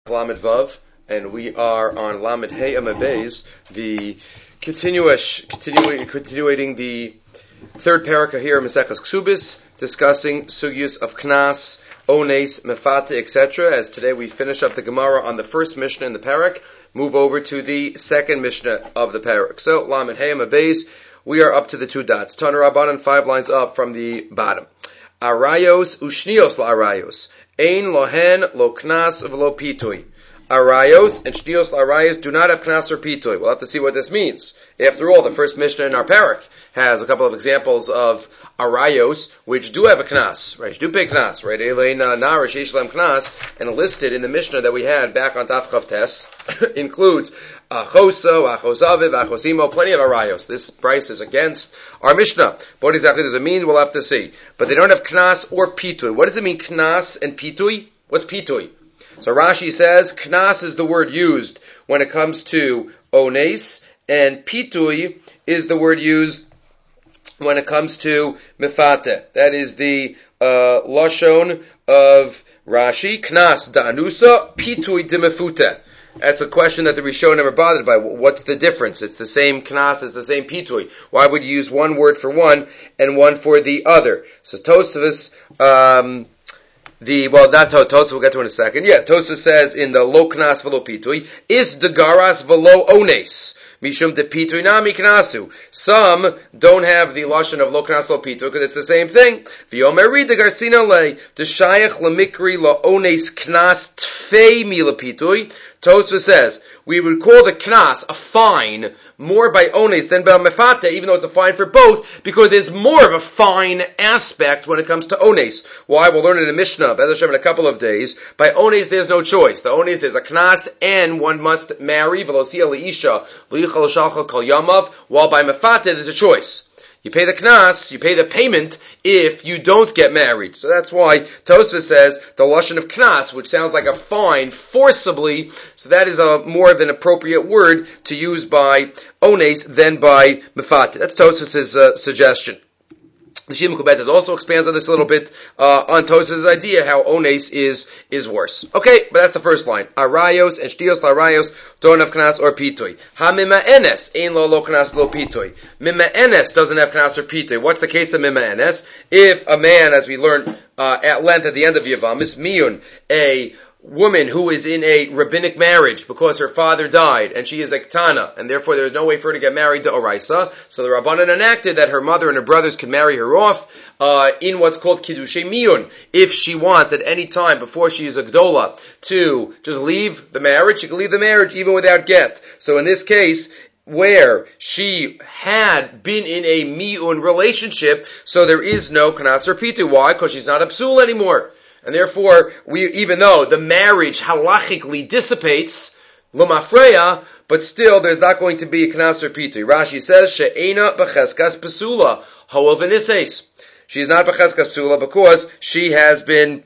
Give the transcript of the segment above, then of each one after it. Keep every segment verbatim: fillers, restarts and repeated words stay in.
Lamed Vav, and we are on Lamed Hey Amabez, the continuous, continu- continuating the third paraka here in Maseches Ksubis, discussing sugyus of Knas, Ones, Mefate, et cetera. As today we finish up the Gemara on the first Mishnah in the parak, move over to the second Mishnah of the parak. So Lamed Hey Amabez, we are up to the two dots. Tana Rabbanan, five lines up from the bottom. Arayos ushnios la arayos. Ein lohen lo knas v'lo pitui. Arayos and shnios la arayos do not have knas or pitui. We'll have to see what this means. After all, the first Mishnah in our parak has a couple of examples of arayos which do have a knas, right? Do pay knas, right? Eleina narish ishlam knas, and listed in the Mishnah that we had back on Daf Chav Tes includes achoso, achosaviv, achosimo, plenty of arayos. This price is against our Mishnah. What exactly does it mean? We'll have to see. But they don't have knas or pitui. What does it mean, knas and pitui? What's pitui? So Rashi says knas is the word used when it comes to ones, and pitui is the word used when it comes to mefate. That is the uh, lashon of Rashi. Knas da'anusa, pitui demefute. That's a question that the Rishonim are bothered by. What's the difference? It's the same knas, it's the same pitui. Why would you use one word for one and one for the other? So Tosfos, um, the, well, not Tosfos, we'll get to in a second. Yeah, Tosfos says in the lo knas velo pitui, is the garas velo ones. Mishum de pitui nami knasu. Some don't have the lashon of lo knas lo pitui because it's the same thing. V'yomer read the garsina le, the shayach lemikri lo ones knas tfei mi le pitui. Tosfos says, we would call the knas a fine more by ones than by mefate, even though it's a fine for both, because there's more of a fine aspect when it comes to ones. Why? We'll learn in a Mishnah, Be'ez Hashem, in a couple of days. By ones, there's no choice. The ones, there's a knas, and one must marry, v'losia le'isha, l'yichal shalchal kol yamav, while by mefate, there's a choice. You pay the knas, you pay the payment if you don't get married. So that's why Tosfos says the lashon of knas, which sounds like a fine, forcibly, so that is a more of an appropriate word to use by ones than by mefate. That's Tosfos' uh, suggestion. The Shimon Kubetes also expands on this a little bit, uh, on Tosfos' idea how ones is, is worse. Okay, but that's the first line. Arayos and shtios la arayos don't have knas or pitui. Ha mima enes, ein lo lo knas lo pitui. Mima enes doesn't have knas or pitui. What's the case of mima enes? If a man, as we learned, uh, at length at the end of Yavam, is miyun, a woman who is in a rabbinic marriage because her father died and she is a ketana, and therefore there is no way for her to get married to Oraisa. So the Rabbanan enacted that her mother and her brothers can marry her off uh, in what's called Kiddushay Miyun. If she wants at any time before she is a Gdola to just leave the marriage, she can leave the marriage even without get. So in this case, where she had been in a Miyun relationship, so there is no Knas or Pitu. Why? Because she's not a Psul anymore. And therefore, we, even though the marriage halachically dissipates, l'mafreya, but still there's not going to be a knas or pitui. Rashi says, she'ena b'cheskas pesula, ho'el v'nises. She is not b'cheskas pesula because she has been,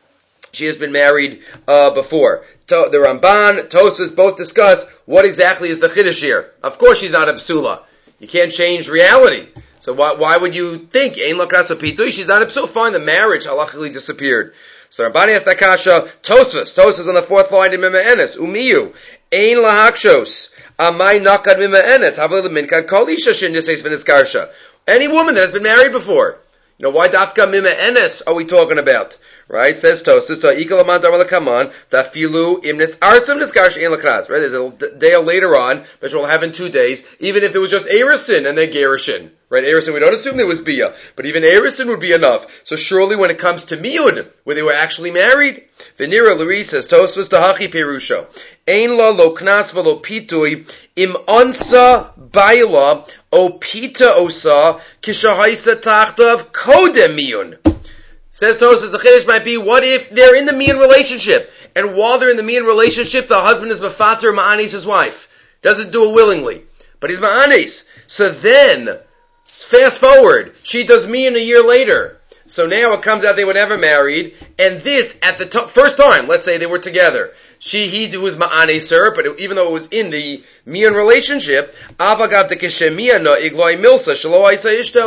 she has been married, uh, before. To, the Ramban, Tosfos both discuss what exactly is the chiddush here. Of course she's not a pesula. You can't change reality. So why, why would you think, ein lo knas or pitui? She's not a pesula. Fine, the marriage halachically disappeared. So Rabbani asked that kasha, Tosfos, Tosfos on the fourth line in Mima Enes, Umiyu, Ein lahakshos, Amai nakad Mima Enes, Havle minkad kol isha shin niseis v'niskarsha. Any woman that has been married before. You know, why dafka Mima Enes are we talking about? Right? Says Tosfos, Ta'ikal aman darma lekaman, Tafilu imnis arsam niskarsha ein lakras. Right? There's a day later on, which we'll have in two days, even if it was just Erisin and then Gerishin. Right, Erisin, we don't assume there was Bia, but even Erisin would be enough. So surely when it comes to Miyun, where they were actually married, Venira Luri says, Tosfos Tahachi Perusho, Ein la lo knas velo pitui, im ansa baila, o pita osa, kishahaisa tachtav kodem Miyun. Says Tosfos, the chiddush might be, what if they're in the Miyun relationship, and while they're in the Miyun relationship, the husband is Mafater Ma'anis, his wife. Doesn't do it willingly, but he's Ma'anis. So then, fast forward, she does me in a year later. So now it comes out they were never married, and this, at the to- first time, let's say they were together, she, he was ma'ane sir, but it, even though it was in the miyan relationship, avagav de keshemiyana igloi milsa shalo isa ishto.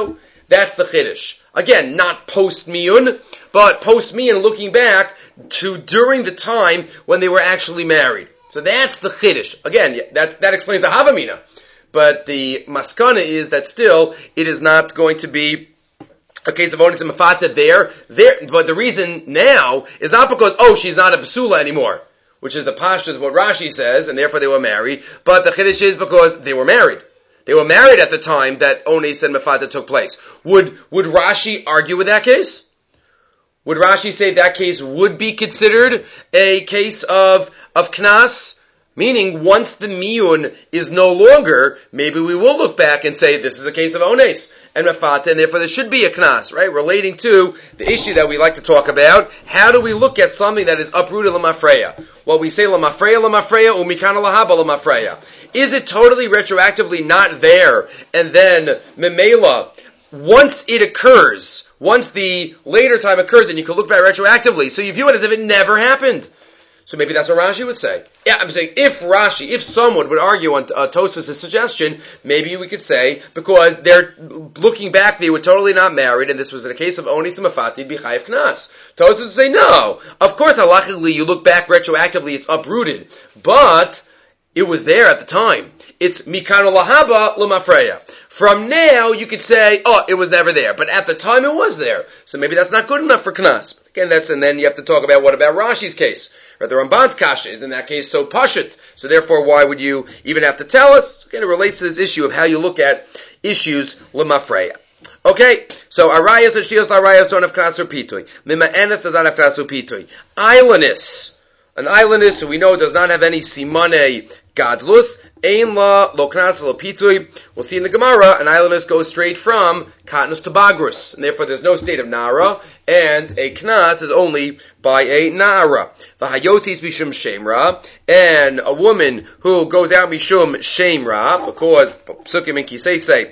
That's the chiddush. Again, not post-miyun, but post-miyun looking back to during the time when they were actually married. So that's the chiddush. Again, that, that explains the havamina. But the maskana is that still, it is not going to be a case of onis and mafata there. There, but the reason now is not because, oh, she's not a basula anymore, which is the pashtus of what Rashi says, and therefore they were married, but the chiddush is because they were married. They were married at the time that onis and mafata took place. Would, would Rashi argue with that case? Would Rashi say that case would be considered a case of, of knas? Meaning, once the miyun is no longer, maybe we will look back and say this is a case of ones and mafata, and therefore there should be a knas, right? Relating to the issue that we like to talk about. How do we look at something that is uprooted lamafreya? Well, we say lamafreya, lamafreya, umikana lahaba lamafreya. Is it totally retroactively not there, and then memela, once it occurs, once the later time occurs, and you can look back retroactively, so you view it as if it never happened? So maybe that's what Rashi would say. Yeah, I'm saying if Rashi, if someone would argue on uh, Tosfos' suggestion, maybe we could say, because they're looking back, they were totally not married, and this was in a case of onis and mafati, it'd be chayiv knas. Tosfos would say, no. Of course, halachically, you look back retroactively, it's uprooted. But it was there at the time. It's mikano lahaba l'mafreya. From now, you could say, oh, it was never there. But at the time, it was there. So maybe that's not good enough for knas. Again, that's, and then you have to talk about what about Rashi's case. Or the Ramban's kasha is in that case so pashut. So therefore, why would you even have to tell us? Again, it relates to this issue of how you look at issues l'mafreya. Okay, so arayas and shios l'arayas don't have knas or pitui. Mima enes does not have knas or pitui. Islandess, an islandess who we know does not have any simane gadlus. Ein la lo knas lo pitui. We'll see in the Gemara, an islandess goes straight from katnus to bagrus, and therefore there's no state of nara, and a knas is only by a nara. V'hayotis mishum shemra, and a woman who goes out mishum shemra, because psukim and kisei say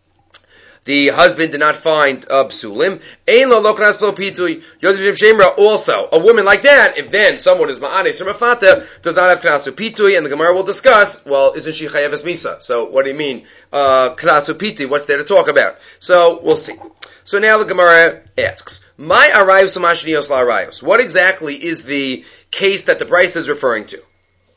the husband did not find uh, psulim. Ein lo lo knas lo pitui. Yotis mishum shemra also, a woman like that, if then someone is ma'anes or mafata, does not have knas or pitui, and the Gemara will discuss, well, isn't she chayeves misa? So what do you mean, uh, knas or pitui? What's there to talk about? So we'll see. So now the Gemara asks, my arayos umashnios la arayos. What exactly is the case that the Bryce is referring to?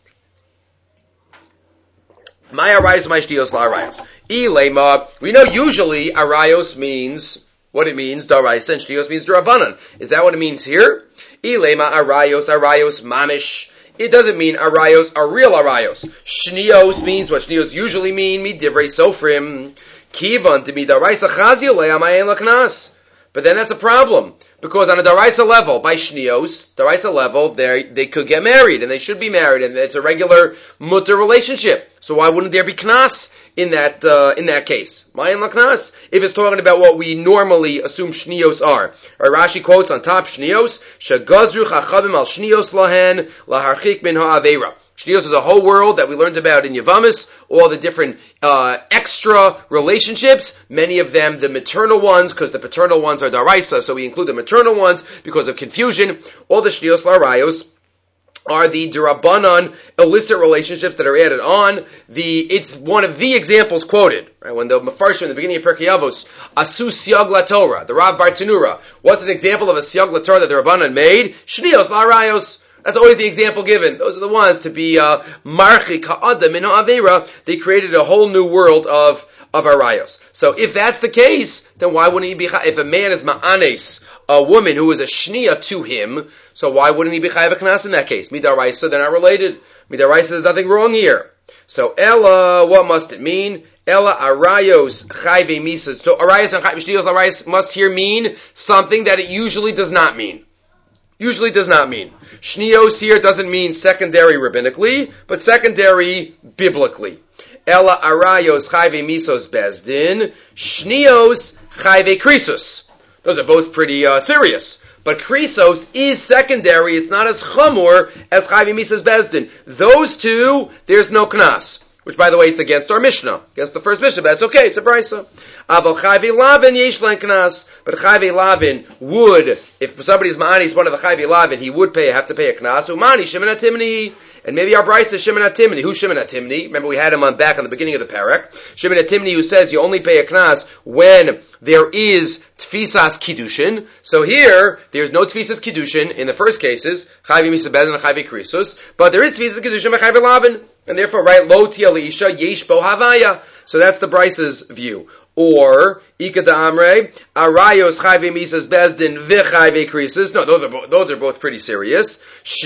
My arayos umashnios la arayos. Ilema, we know usually arayos means what it means, daraisa, and shnios means darabanan. Is that what it means here? Ilema arayos, arayos mamish. It doesn't mean arayos are real arayos. Shnios means what shnios usually mean, mi divrei sofrim. Kivan to be daraisa chazio le'amayin laknas. But then that's a problem, because on a daraisa level, by shnios, daraisa level, they they could get married, and they should be married, and it's a regular mutter relationship. So why wouldn't there be knas in that uh, in that case? Mayin laknas. If it's talking about what we normally assume shnios are. Or Rashi quotes on top shnios, shagazru chachavim al shnios lahen laharchik min ha'avera. Shnios is a whole world that we learned about in Yavamis, all the different uh, extra relationships, many of them the maternal ones, because the paternal ones are daraisa, so we include the maternal ones because of confusion. All the shnios larayos are the derabanan illicit relationships that are added on. The It's one of the examples quoted, right? When the Mefarshim in the beginning of Pirkei Avos, Asu Siag La Torah, the Rav Bartanura, what's an example of a Siag La Torah that the Rabbanan made? Shnios larayos. That's always the example given. Those are the ones to be marchi ka'adam in avera. They created a whole new world of of arayos. So if that's the case, then why wouldn't he be? If a man is ma'anes, a woman who is a shnia to him, so why wouldn't he be chayav knas in that case? Midaraisa, they're not related. Midaraisa, there's nothing wrong here. So Ella, what must it mean? Ella arayos chayve misas. So arayos and chayve shnios arayos must here mean something that it usually does not mean. Usually does not mean. Shnios here doesn't mean secondary rabbinically, but secondary biblically. Ella arayos chayve misos bezdin, shnios chayve krisos. Those are both pretty uh, serious. But krisos is secondary, it's not as chamor as chayve misos bezdin. Those two, there's no knas. Which, by the way, it's against our Mishnah, against the first Mishnah, but that's okay, it's a brisa. Aval chayve lavin yesh len knas, but chayve lavin would, if somebody's ma'ani is one of the chayve lavin, he would pay, have to pay a knas. Umani shemen atimni, And maybe our Bryce is Shimon HaTimni. Who's Shimon HaTimni? Remember we had him on back on the beginning of the parak. Shimon HaTimni who says you only pay a knas when there is Tfisas Kiddushin. So here, there's no Tfisas Kiddushin in the first cases, Chayvi Misa Bezdin and Chayvi Krisus, but there is Tfisas Kiddushin by Chayvi Lavin. And therefore, right, Lo Tia Leisha, Yesh Bo Havaya. So that's the Bryce's view. Or, Ika da Amre, Arayos Chayvi Misas Bezdin V'Chayvi Krisus. No, those are, both, those are both pretty serious.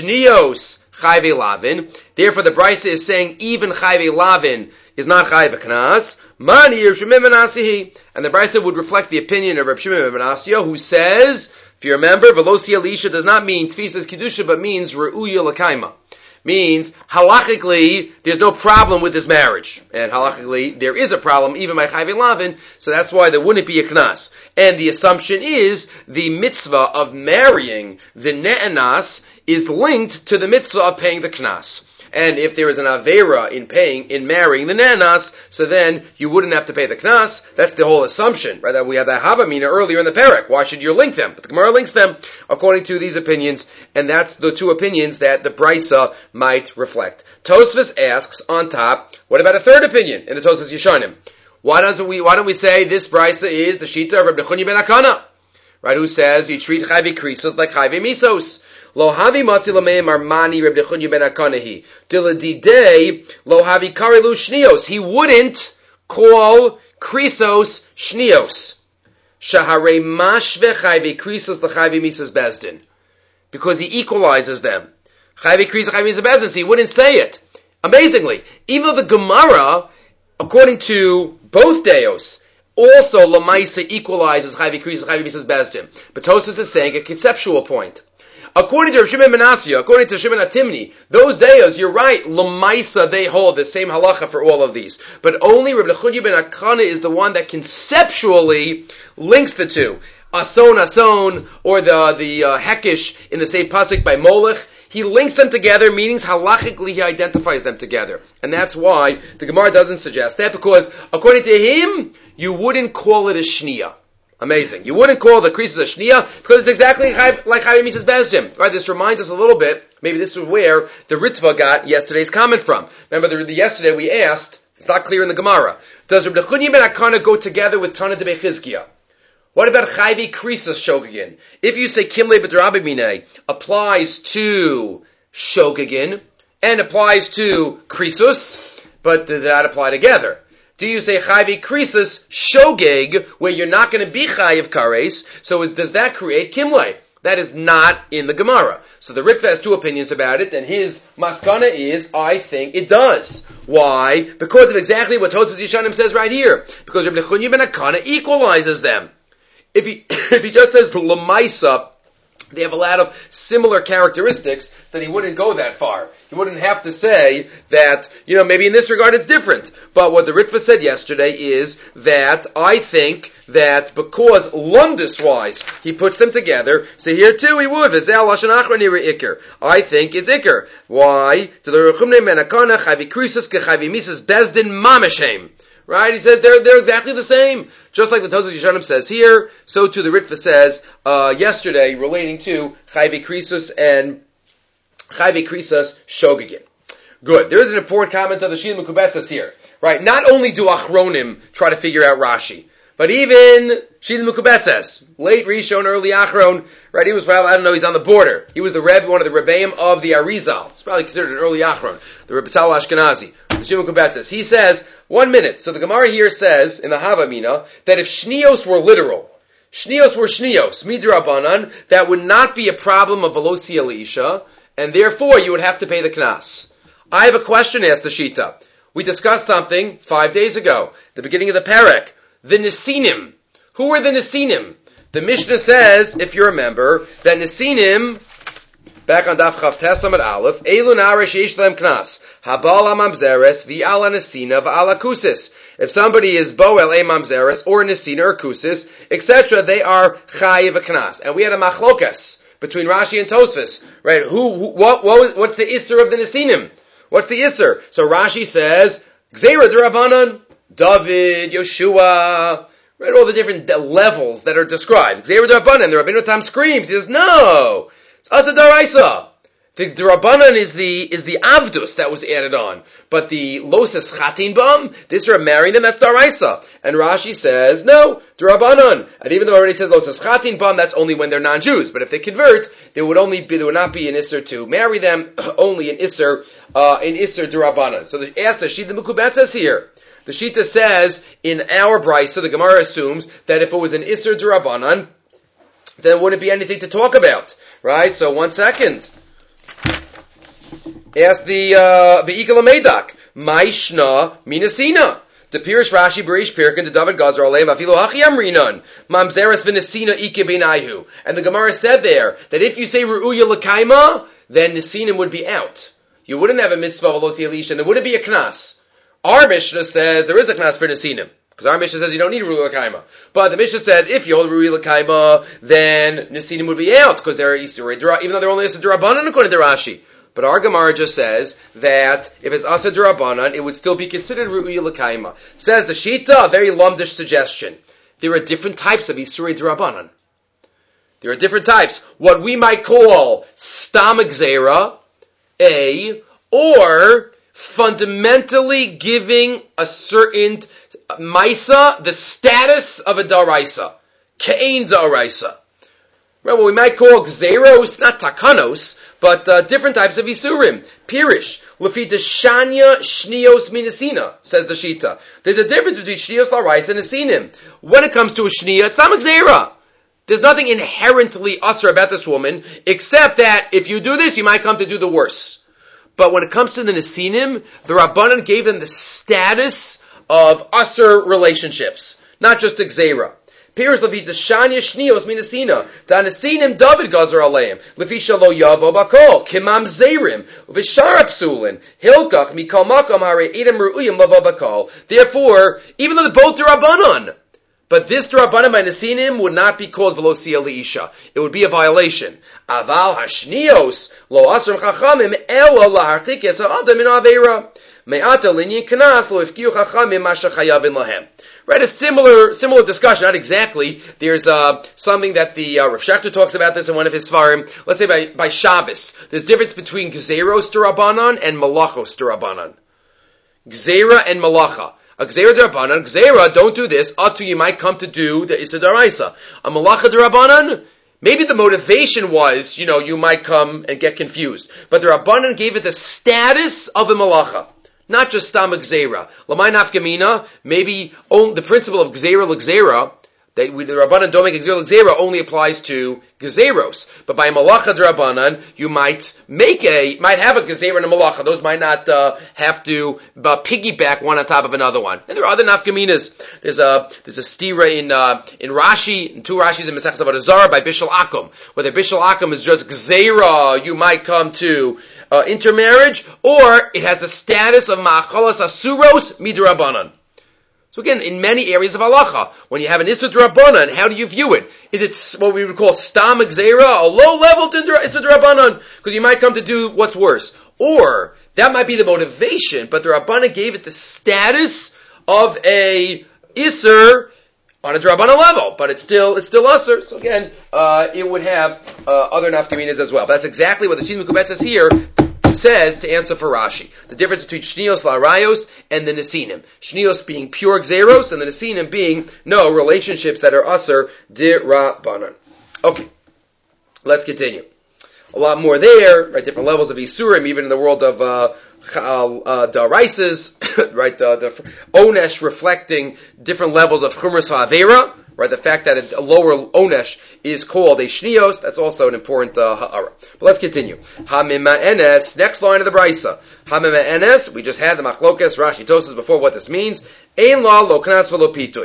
Shnios Chayvi Lavin. Therefore, the Bryce is saying even Chayvi Lavin is not Chayv Knas. Mani Rav Shimon ben Asihi. And the Brisa would reflect the opinion of Rav Shimon ben Asihi, who says, if you remember, Velosi Elisha does not mean Tfisas Kedusha, but means Re'uya L'kaima. Means, halachically, there's no problem with this marriage. And halachically, there is a problem, even by Chayv Lavin, so that's why there wouldn't be a Knas. And the assumption is, the mitzvah of marrying the Ne'anas is linked to the mitzvah of paying the Knas. And if there is an Avera in paying, in marrying the Nanas, so then you wouldn't have to pay the Knas. That's the whole assumption, right? That we had that Havamina earlier in the parak. Why should you link them? But the Gemara links them according to these opinions, and that's the two opinions that the Brisa might reflect. Tosfos asks on top, what about a third opinion in the Tosfos Yeshanim? Why doesn't we, why don't we say this Brisa is the Shita of Reb Nechunyi ben Akana? Right? Who says you treat Chayvi Krisos like Chayvi Misos. Lo havi matzi lameim armani Reb Nechunyi ben Akanahi. Diladidei lo havi karilu shnios. He wouldn't call Krisos shnios. Shahare mashve chayvi Krisos l'chayvi misas bezdin. Because he equalizes them. Chayvi Krisos chayvi misas bezdin. So he wouldn't say it. Amazingly, even though the Gemara, according to both Deos, also Lamaisa equalizes chayvi Krisos chayvi misas bezdin. But Tosfos is saying a conceptual point. According to Rav Shimon ben Asiya, according to Shimon HaTimni, those days, you're right, L'maisa, they hold the same halacha for all of these. But only Reb Nechunyi ben Akana is the one that conceptually links the two. Ason, Ason, or the, the uh, Hekish in the same pasuk by Molech, he links them together, meaning halachically he identifies them together. And that's why the Gemara doesn't suggest that, because according to him, you wouldn't call it a Shniya. Amazing. You wouldn't call the Krisos a Shniya because it's exactly like Chayvi Misas Bezdin. Right? This reminds us a little bit, maybe this is where the Ritva got yesterday's comment from. Remember, the, the, yesterday we asked, it's not clear in the Gemara, does Reb Nechunyi ben Akana go together with Tana de Bechizkiah? What about Chayvi Krisos Shogegin? If you say Kimle B'Drabimine applies to Shogegin and applies to Krisos, but did that apply together? Do you say Chayvi Krisos Shogeg, where you're not going to be Chayiv Kares, so is, does that create Kimle? That is not in the Gemara. So the Ritva has two opinions about it, and his maskana is, I think it does. Why? Because of exactly what Tosfos Yeshanim says right here. Because Reb Nechunyi ben Akana equalizes them. If he, if he just says L'maisa, they have a lot of similar characteristics, then he wouldn't go that far. He wouldn't have to say that, you know, maybe in this regard it's different. But what the Ritva said yesterday is that I think that because Lundus-wise he puts them together, so here too he would. I think it's Iker. Why? Right? He says they're, they're exactly the same. Just like the Tosfos Yeshanim says here, so too the Ritva says uh, yesterday relating to Chayvi Krisos and Chayvi Krisos Shogegin. Good. There is an important comment of the Shila Mekubetzes here. Right? Not only do Achronim try to figure out Rashi, but even Shila Mekubetzes, late Rishon, early Achron, right? He was, well, I don't know, he's on the border. He was the Rebbe, one of the Rebbeim of the Arizal. It's probably considered an early Achron, the Rebbe Tzal Ashkenazi. Shila Mekubetzes. He says, one minute. So the Gemara here says, in the Havamina, that if Shnios were literal, Shnios were Shnios, Midrabanan, that would not be a problem of Velosi Elisha, and therefore you would have to pay the Knas. I have a question, asked the Shita. We discussed something five days ago, the beginning of the Perek. The Nesinim. Who were the Nesinim? The Mishnah says, if you remember, that Nesinim, back on Daf Chav Tes Amud Aleph, Elu Na'arei Sheish Lehem Knas, Habal HaMamzeres, V'ala Nesina, V'ala Kusis. If somebody is Boel a Mamzeres, or Nesina, or Kusis, et cetera, they are Chayiv a Knas. And we had a Machlokas between Rashi and Tosfos, right? Who, who what, what, what's the Isser of the Nesinim? What's the Isser? So Rashi says, Gzeira D'Rabbanan, David, Yeshua, right? All the different levels that are described. Gzeira D'Rabbanan, the Rabbeinu Tam screams, he says, no! It's Asa Daraisa! The D'Rabbanan is the is the Avdus that was added on, but the Losas Chatin Bam, this are marrying them, that's Daraisa. And Rashi says, no, D'Rabbanan. And even though it already says Losas Chatin Bam, that's only when they're non-Jews. But if they convert, there would only be, there would not be an Isser to marry them, only an Isser, uh, an Isser D'Rabbanan. So the ask the Shita Mekubet says here, the Shita says, in our Brisa, the Gemara assumes that if it was an Isser D'Rabbanan, then wouldn't be anything to talk about. Right? So one second. Ask the uh the Ikal Medak. Maishna Minasina. The Pirish Rashi Berish Pirkin, the David Gazer Aleim Afilu Hachi Amrinan. Mamzeres Vinasina Ike Beinahu. And the Gemara said there that if you say Ru'uya Lakaima, then Nasinim would be out. You wouldn't have a mitzvah of Alosi Elisha, and there wouldn't be a knas. Our Mishnah says there is a knas for Nasinim. Because our Mishnah says you don't need Ru'uya Lakaima. But the Mishnah said if you hold Ru'uya Lakaima, then Nasinim would be out, because they're Easter, even though they're only Easter D'Rabbanan according to Rashi. But our Gemara just says that if it's Asa D'Rabbanan, it would still be considered Ru'uya L'Kaima. Says the Shita, a very lumdish suggestion. There are different types of Isurei D'Rabbanan. There are different types. What we might call Stam Gzeira, A, or fundamentally giving a certain Maisa the status of a Daraisa. Ke'ein Daraisa. Remember, we might call Gzeros, not Takanos, but uh, different types of Isurim. Pirish, Lefita Shanya Shnios Minasina, says the Shita. There's a difference between Shnios Laraisa and Asinim. When it comes to a Shnia, it's not Gzeira. There's nothing inherently usher about this woman, except that if you do this, you might come to do the worse. But when it comes to the Nasinim, the Rabbanan gave them the status of usher relationships, not just the Gzeira. Piers Levi the Shanya Shnios Minasina. The Anasinim David Gazer Aleim. Lefi Shalo Yavo Bakol. Kimam Zerim. Vishara Psulin. Hilkach Mikal Makam Hare Edom Ru'uyim Lavo Bakol. Therefore, even though they're both D'Rabbanan, but this D'Rabbanan by Nasinim would not be called Velosia Leisha. It would be a violation. Aval Hashnios Lo Asr Chachamim Ela Lahartik Yesa Adam in Aveira. Me'ata Linyin Knas Lo Ifkiu Chachamim Masha Chayavin Lahem. Right, a similar similar discussion, not exactly. There's uh, something that the uh, Rav Shechter talks about this in one of his Svarim. Let's say by, by Shabbos. There's difference between Gzeros D'Rabbanan and Malachos D'Rabbanan. Gzera and Malacha. A Gzera D'Rabbanan, Gzera, don't do this, Atu, you might come to do the Issa D'Araisa. A Malacha D'Rabbanan, maybe the motivation was, you know, you might come and get confused. But the Rabbanan gave it the status of a Malacha. Not just Stam Gzeira. Lamai Nafkamina, maybe on, the principle of Gzeira L'Gzeira, that we, the Rabbanan don't make Gzeira L'Gzeira, only applies to Gzeiros. But by Malacha D'Rabbanan, you might make a, might have a Gzeira and a Malacha. Those might not uh, have to uh, piggyback one on top of another one. And there are other Nafkaminas. There's a, there's a stira in, uh, in Rashi, in two Rashis in Masechtas Avodah Zarah by Bishul Akum. Whether Bishul Akum is just Gzeira, you might come to Uh, intermarriage, or it has the status of ma'achalas asuros midrabanan. So again, in many areas of halacha, when you have an issa drabanan, how do you view it? Is it what we would call stam gzeira, a low level issa drabanan? Because you might come to do what's worse. Or, that might be the motivation, but the Rabbanan gave it the status of a isser on a drabanan level, but it's still it's still usser. So again, uh, it would have uh, other nafkaminas as well. But that's exactly what the Shin Mekubet says here. Says to answer for Rashi. The difference between Shnios La'arayos and the Nesinim. Shnios being pure Gzeros and the Nesinim being no relationships that are Aser D'Rabbanan. Okay. Let's continue. A lot more there, right? Different levels of Isurim, even in the world of uh, uh, Daraisas, right? The, the Onesh reflecting different levels of Chumras Ha'avera. Right, the fact that a lower onesh is called a shnios, that's also an important uh, ha'ara. But let's continue. Hamima enes, next line of the brisa. Hamima enes, we just had the machlokas, Rashi Tosas before what this means. Ein la lo knas v'lo pitui.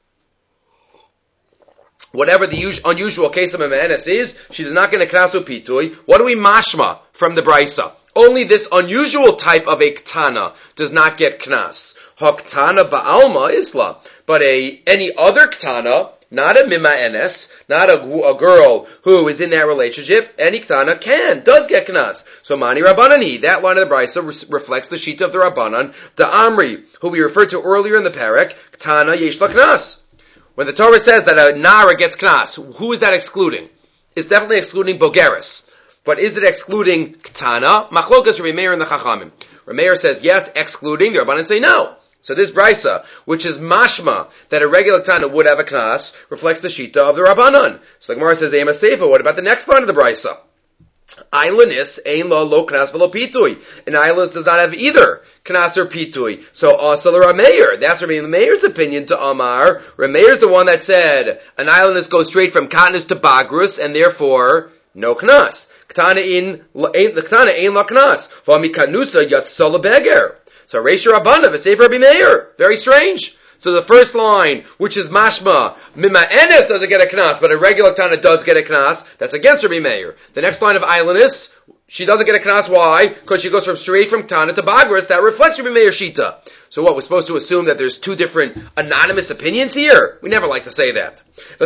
Whatever the us- unusual case of Hamima enes is, she is not going to knas pitui. What do we mashma from the brisa? Only this unusual type of a ktana does not get knas. Haktana ba'alma isla. But a any other ktana, not a mima enes, not a, a girl who is in that relationship, any ktana can, does get knas. So mani rabbanani, that line of the brisa re- reflects the shita of the rabbanan, the amri, who we referred to earlier in the parak, ktana yesh la knas. When the Torah says that a nara gets knas, who is that excluding? It's definitely excluding bogeres. But is it excluding Ktana? Machlokas Rabbi Meir and the Chachamim. Rabbi Meir says yes, excluding. The Rabbanan say no. So this brisa, which is mashma, that a regular Ktana would have a knas, reflects the shita of the Rabbanan. So the Gemara says, Ema Seifa, what about the next part of the brisa? Ailanis, ein lo lo knas velo pitui. An ailanis does not have either knas or pitui. So also the Rameir. That's Rabbi Meir's opinion to Amar. Rameir's the one that said an ailanis goes straight from katnus to bagrus, and therefore no knas. Ktana in the ktana ein lo knas. V'ami katnusa yatzal lebeger. So Reish Rabbana v'sefer Rabbi Meir. Very strange. So the first line, which is mashma, mima enes doesn't get a knas, but a regular tana does get a knas. That's against Rabbi Meir. The next line of Ailanis, she doesn't get a knas. Why? Because she goes from straight from tana to bagris. That reflects Rabbi Meir shita. So what, we're supposed to assume that there's two different anonymous opinions here? We never like to say that.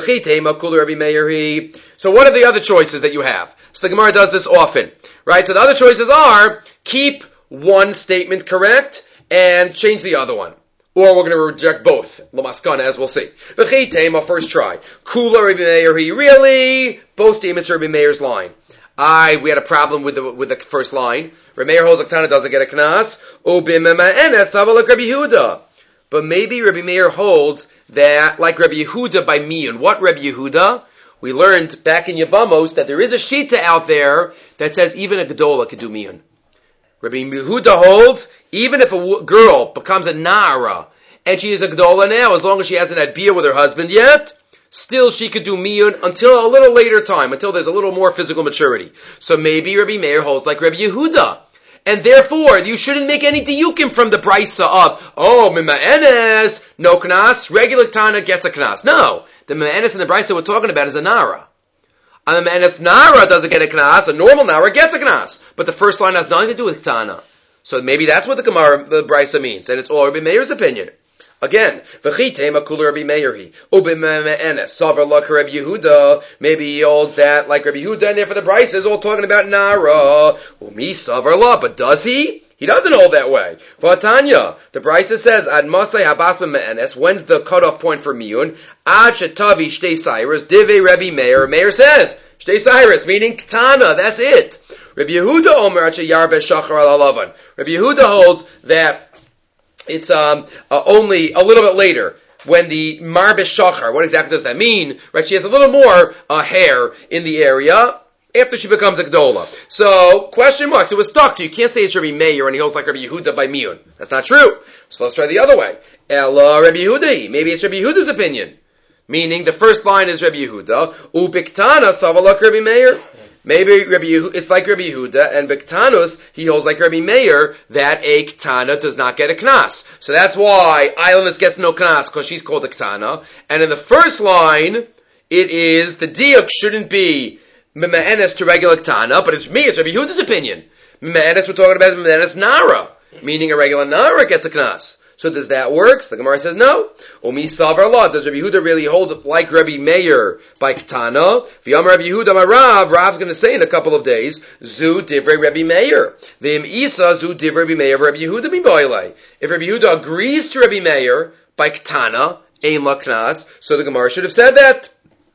So what are the other choices that you have? So the Gemara does this often, right? So the other choices are, keep one statement correct and change the other one. Or we're going to reject both. Lamaskana, as we'll see. V'chitema, first try. Kula Rabbi Meir, he really, both statements are Rabbi Meir's line. I, we had a problem with the, with the first line. Rabbi Meir holds a Ktana doesn't get a Knas. Ubimema enes, avalak Rabbi Yehuda. But maybe Rabbi Meir holds that, like Rabbi Yehuda by Miyun. What Rabbi Yehuda? We learned back in Yavamos that there is a Shita out there that says even a Gedola could do Miyun. Rabbi Yehuda holds, even if a w- girl becomes a Nara, and she is a Gdola now, as long as she hasn't had beer with her husband yet, still she could do Miyun until a little later time, until there's a little more physical maturity. So maybe Rabbi Meir holds like Rabbi Yehuda. And therefore, you shouldn't make any diyukim from the brisa of, oh, Mima Enes, no Knas, regular Tana gets a Knas. No, the Mima Enes in the brisa we're talking about is a Nara. And if Nara doesn't get a Knas, a normal Nara gets a Knas. But the first line has nothing to do with Tana. So maybe that's what the Gemara, the Brisa means. And it's all Rabbi Meir's opinion. Again, V'chitema kula Rabbi Meirhi. Ubimema enes. Savar lak Rabbi Yehuda. Maybe he holds that like Rabbi Yehuda, and therefore the Brisa is all talking about Nara. Umi savar la. But does he? He doesn't hold that way. V'atanya, the Brisa says, Ad masay habas b'me'enes, when's the cutoff point for Miyun? Ad shetavi shtei cyrus, dive Rabbi Meir. Meir says, shtei cyrus, meaning Ktana, that's it. Rabbi Yehuda omer at sheyar b'shachar al halavan. Rabbi Yehuda holds that it's um, uh, only a little bit later, when the mar b'shachar, what exactly does that mean? Right, she has a little more uh, hair in the area, after she becomes a Gdola. So, question marks. It was stuck, so you can't say it's Rabbi Meir and he holds like Rabbi Yehuda by Miyun. That's not true. So let's try the other way. Ella Rabbi Yehuda. Maybe it's Rabbi Yehuda's opinion. Meaning, the first line is Rabbi Yehuda. Ubiktana savalak Rabbi Meir. Maybe Rabbi Yehuda, it's like Rabbi Yehuda, and Biktanus, he holds like Rabbi Meir, that a Ktana does not get a Knas. So that's why Ailanis gets no Knas, because she's called a Ktana. And in the first line, it is, the diuk shouldn't be Mima Enes to regular Ktana, but it's me, it's Rabbi Yehuda's opinion. Mima Enes, we're talking about Mima Enes Nara, meaning a regular Nara gets a Knas. So does that work? So the Gemara says no. Omi Savar La. Does Rabbi Yehuda really hold like Rabbi Meir by Ktana? V'yam Rabbi Yehuda Marav. Rav's going to say in a couple of days, Zu Divrei Rabbi Meir. V'im Isa Zu Divrei Rabbi Meir. Rabbi Yehuda Miboile. If Rabbi Yehuda agrees to Rabbi Meir by Ktana, Ein La Knas, so the Gemara should have said that.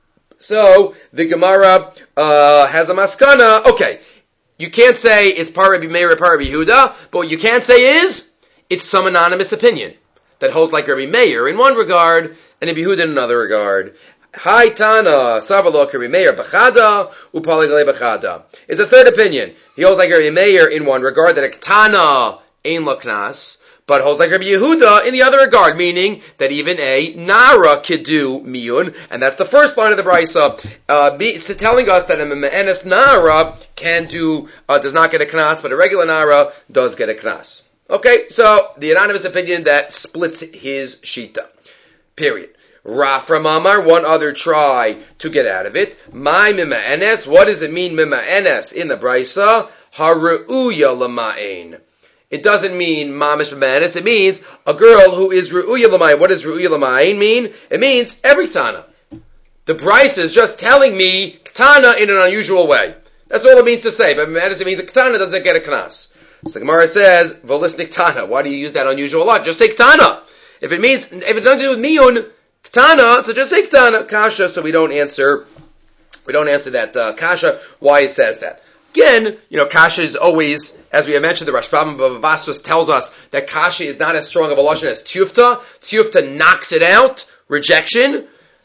So the Gemara uh, has a maskana. Okay, you can't say it's part Rabbi Meir, part Rabbi Yehuda, but what you can say is it's some anonymous opinion that holds like Rabbi Meir in one regard and Rabbi Yehuda in another regard. Hai Tana Savalok Rabbi Meir Bechada Upaligale Bechada is a third opinion. He holds like Rabbi Meir in one regard that a Ktana Ein La Knas, but holds like Rabbi Yehuda in the other regard, meaning that even a Nara could do Miyun, and that's the first line of the Brisa, uh, be, so telling us that a Me'enes Nara can do, uh, does not get a Knas, but a regular Nara does get a Knas. Okay, so the anonymous opinion that splits his Shita. Period. Rafra Mamar, one other try to get out of it. My Mima Enes, what does it mean Mima Enes in the Brisa? Haru'uya Lama'in. It doesn't mean mamish b'manis. It means a girl who is ru'uya l'mayim. What does ru'uya l'mayim mean? It means every Ktana. The Brisa is just telling me Ktana in an unusual way. That's all it means to say. But b'manis, it means a Ktana doesn't get a Knas. So Gemara says, volisnik Ktana. Why do you use that unusual lot? Just say Ktana. If it means, if it's nothing to do with miyun, Ktana, so just say Ktana. Kasha, so we don't answer, we don't answer that uh, Kasha, why it says that. Again, you know, kasha is always, as we have mentioned, the Rashbam Bava Basra tells us that kasha is not as strong of a lashon as tiyufta. Tiyufta knocks it out, rejection,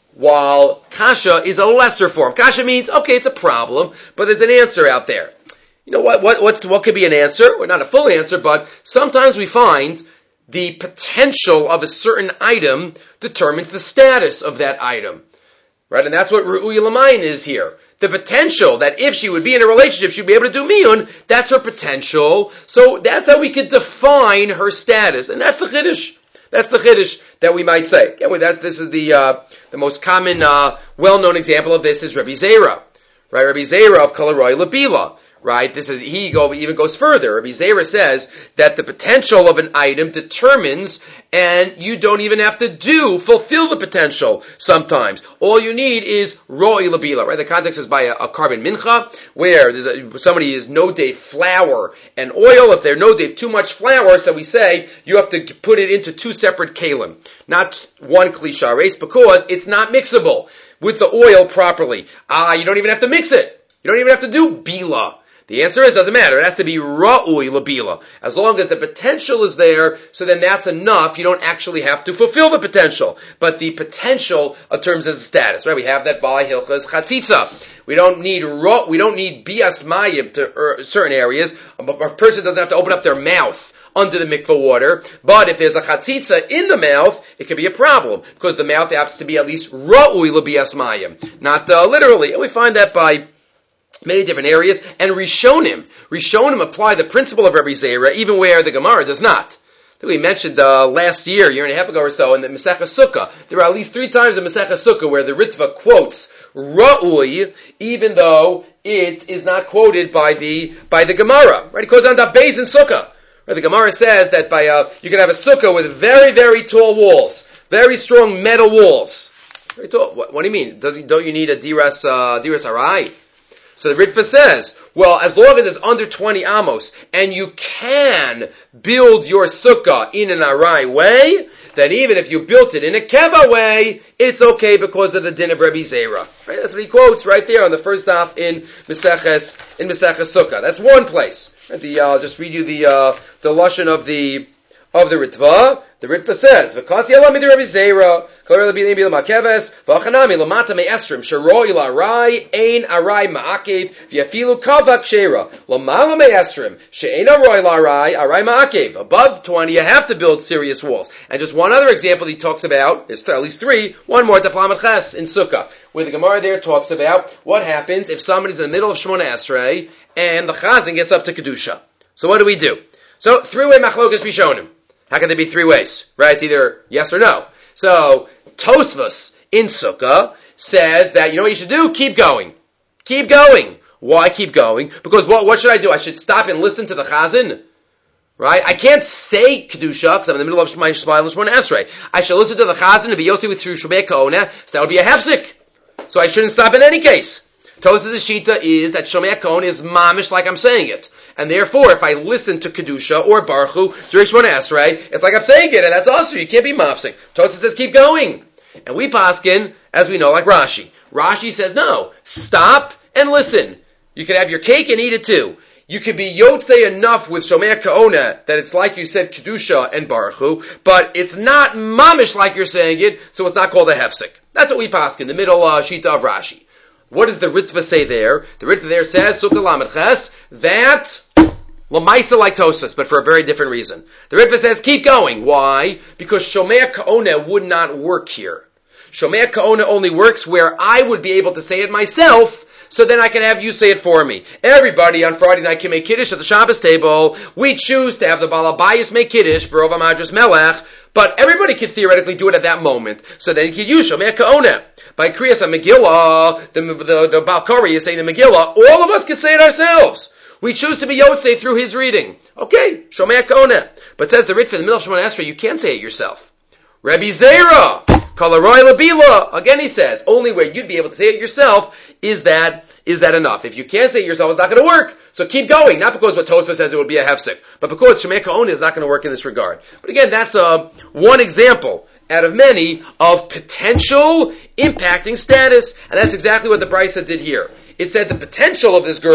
while kasha is a lesser form. Kasha means, okay, it's a problem, but there's an answer out there. You know what? What what's what could be an answer? Well, not a full answer, but sometimes we find the potential of a certain item determines the status of that item, right? And that's what Ru'uya L'mayin is here. The potential that if she would be in a relationship, she'd be able to do miyun. That's her potential. So that's how we could define her status, and that's the chiddush. That's the chiddush that we might say. Again, that's this is the uh, the most common, uh, well-known example of this is Rabbi Zera, right? Rabbi Zera of Kalaroy Labila. Right? This is, he go, even goes further. Rabbi Zera says that the potential of an item determines, and you don't even have to do, fulfill the potential sometimes. All you need is ro'i labila, right? The context is by a, a carbon mincha, where there's a, somebody is no-dave flour and oil. If they're no-dave too much flour, so we say you have to put it into two separate kalim, not one klisha race, because it's not mixable with the oil properly. Ah, you don't even have to mix it. You don't even have to do bila. The answer is, doesn't matter. It has to be ra'ui labila. As long as the potential is there, so then that's enough. You don't actually have to fulfill the potential. But the potential determines as a status, right? We have that by hilchas chatzitza. We don't need ra, we don't need bias mayim to er, certain areas. A, a person doesn't have to open up their mouth under the mikveh water. But if there's a chatzitza in the mouth, it could be a problem. Because the mouth has to be at least ra'ui labias mayim. Not uh, literally. And we find that by many different areas, and Rishonim, Rishonim apply the principle of Rabbi Zera, even where the Gemara does not. I think we mentioned uh, last year, year and a half ago or so, in the Masechah Sukkah, there are at least three times in Masechah Sukkah where the Ritva quotes Ra'ui, even though it is not quoted by the by the Gemara. Right? It goes on to Beis in Sukkah. Right? The Gemara says that by uh, you can have a Sukkah with very, very tall walls, very strong metal walls. Very tall. What, what do you mean? Does don't you need a diras uh, diras arai? So the Ritva says, well, as long as it's under twenty amos, and you can build your sukkah in an arai way, then even if you built it in a keva way, it's okay because of the din of Rabbi Zera. Right? That's what he quotes right there on the first daf in Maseches in Maseches Sukkah. That's one place. Right? The, uh, I'll just read you the uh, the lashon of the of the Ritva. The Ritva says, "V'kasi alami de Rabbi Zera, kol Rabbi Levi l'makeves, v'achanami l'mata me'esrim, sheroi l'arai, ein arai ma'akev, v'yafilu kavak shera, l'mala me'esrim, she'ein aroi l'arai, arai ma'akev." Above twenty, you have to build serious walls. And just one other example he talks about, is at least three, one more, Teflamet Ches in Sukkah, where the Gemara there talks about what happens if somebody's in the middle of Shemona Esrei, and the Chazan gets up to Kedusha. So what do we do? So, three-way machlokas Rishonim. How can there be three ways? Right? It's either yes or no. So, Tosfos in Sukkah says that, you know what you should do? Keep going. Keep going. Why keep going? Because what, what should I do? I should stop and listen to the Chazan? Right? I can't say Kedusha because I'm in the middle of my Shemona Esrei. I should listen to the Chazan and be yosi with through Shomei Ka'ona, so that would be a hefsek. So I shouldn't stop in any case. Tosfos' shita is that Shomei Ka'ona is mamish like I'm saying it. And therefore, if I listen to Kedusha or Baruch Hu during Shemona Esrei, it's like I'm saying it, and that's also, you can't be mafsik. Tosfos says, keep going. And we paskin, as we know, like Rashi. Rashi says, no, stop and listen. You can have your cake and eat it too. You can be yotzei enough with Shomei Ka'ona that it's like you said Kedusha and Baruch Hu, but it's not mamish like you're saying it, so it's not called a hefsek. That's what we paskin, the middle uh, shita of Rashi. What does the Ritva say there? The Ritva there says, Sukkah Lamed Ches, that Lamaisa like Tosfos, but for a very different reason. The Ritva says, keep going. Why? Because Shomei Ka'ona would not work here. Shomei Ka'ona only works where I would be able to say it myself, so then I can have you say it for me. Everybody on Friday night can make Kiddush at the Shabbos table. We choose to have the Baal Habayis make Kiddush, B'rov HaMadrash Melech, but everybody could theoretically do it at that moment. So then you could use Shomei Ka'ona. By Kriyas HaMegillah, the, the, the Baal Kori is saying the Megillah, all of us could say it ourselves. We choose to be Yotzei through his reading. Okay, Shomei Ka'ona. But says the Ritva in the middle of Shemona Esrei, you can't say it yourself. Rabbi Zera, Kalaroy Labila, again he says, only where you'd be able to say it yourself is that, is that enough. If you can't say it yourself, it's not going to work. So keep going. Not because what Tosfos says it would be a hefsek, but because Shomei Ka'ona is not going to work in this regard. But again, that's uh, one example out of many of potential impacting status, and that's exactly what the Brisa did here. It said the potential of this girl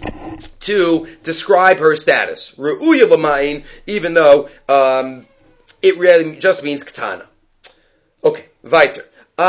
to describe her status. Ru'uya l'mayin, even though um, it really just means katana. Okay, weiter.